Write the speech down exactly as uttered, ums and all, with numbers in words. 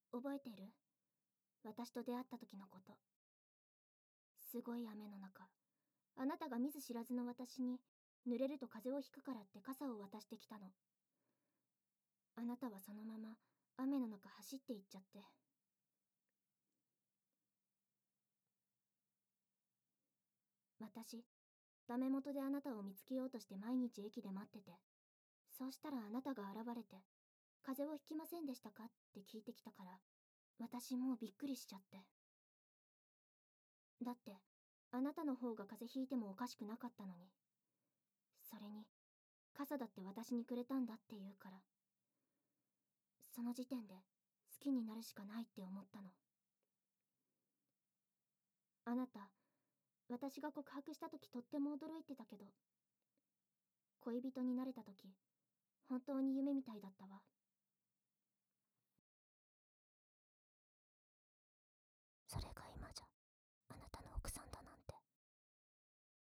覚えてる？私と出会った時のこと。すごい雨の中、あなたが見ず知らずの私に、濡れると風邪をひくからって傘を渡してきたの。あなたはそのまま雨の中走って行っちゃって。私、ダメ元であなたを見つけようとして毎日駅で待ってて、そうしたらあなたが現れて、風邪をひきませんでしたかって聞いてきたから、私もうびっくりしちゃって。だって、あなたの方が風邪ひいてもおかしくなかったのに。それに、傘だって私にくれたんだって言うから。その時点で、好きになるしかないって思ったの。あなた、私が告白した時とっても驚いてたけど、恋人になれた時、本当に夢みたいだったわ。